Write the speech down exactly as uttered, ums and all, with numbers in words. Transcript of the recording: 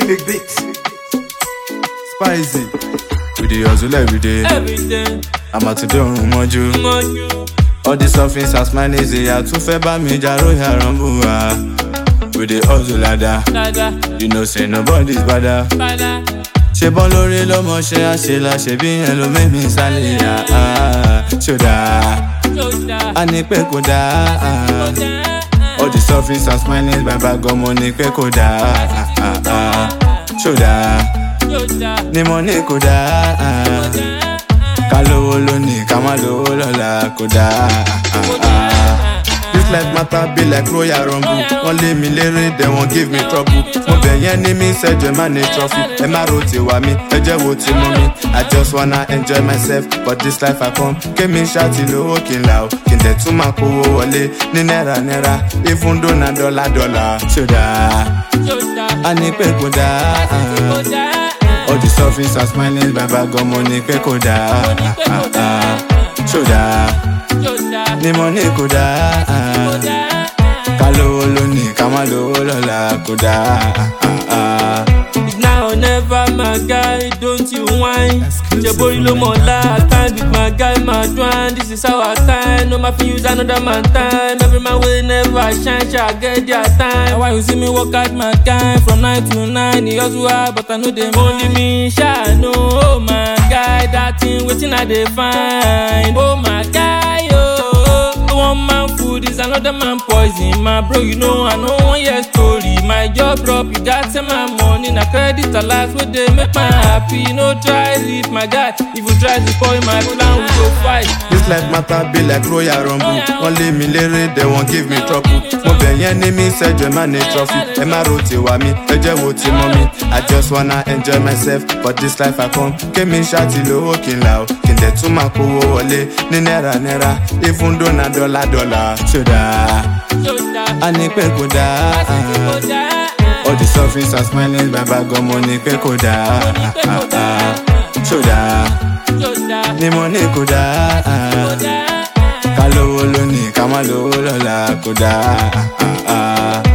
Big beats. Spicy. We dey hustle every day. Every day. I'm out to do moju. Moju. All these office as mine is here. Too fair by me, jaro ya rambuwa. We dey hustle ladder. Dada. You know say nobody's better. Bada. Ṣé bọ́n lórí ló mọ̀ ṣe àṣelà ṣe bí yẹn ló mẹ́mí sálẹ̀ yá. Ṣó dáa? Yoda. A ní pé kò dáa. All these office as mine is bàbá gan mo ní pé kò dáa. Ṣó dáa? Yoda. Ní mo ní kò dáa. Ká lówó lónìí ká má lówó lọ́la kò dáa. This life matter be like Royal Rumble. Wọ́n lé mi léré, they won't give me trouble. Mo bẹ̀ yẹn ní mi sẹ́jọ́ má ní trophy. Ẹ má ro tiwa mi, ẹ jẹ́ wo ti mú mi. I just wanna enjoy myself, but this life I come. Kémi ṣáàtì lówó kí n là ó. Kí n dẹ̀ tún máa kówó wọlé ní náírà náírà. Even though na dọ́là dọ́là. Ṣó dáa? Yoda. A ní pé kò dáa. Yoda. All these office are smiling, bàbá gan mo ní pé kò dáa. Ṣó dáa? Yoda. Ní mo ní kò dáa. Ká lówó lónìí ká má lówó lọ́la kò dáa. It's now or never, my guy, don't you whine. Jebori lo mola, I can't with my guy, my dwan. This is our time, no matter use another man time. Every man will never shine, shall get their time. Now why you see me work out my guy from nine to nine? He also hard, but I know them only me, shall know. Oh my guy, that thing waiting I dey find. Oh my guy, oh, one man food is another man poison. My bro, you know I know one year story. My job drop, you got some my money. Na credit a life where they make my happy. No try leave my guy. If you try to spoil my plan, we go fight. This life matter be like Royal Rumble. Wọ́n lé mi léré, they won't give me trouble. Mo bẹ̀ yẹn ní mi sẹ́jọ́ má ní trophy. Ẹ má ro tiwa mi, ẹ jẹ́ wo ti mọ́ mi. I just wanna enjoy myself, but this life I come. Kémi ṣáàtì lówó kí n là ó. Kí n dẹ̀ tún máa kówó wọlé ní náírà náírà. Even though na dọ́là dọ́là. Ṣó dáa? Yoda. A ní pé kò dáa. Yoda. All these office are smiling, bàbá gan mo ní pé kò dáa. Ṣó dáa? Yoda. Ní mo ní kò dáa. Yoda. Ká lówó lónìí ká má lówó lọ́la kò dáa.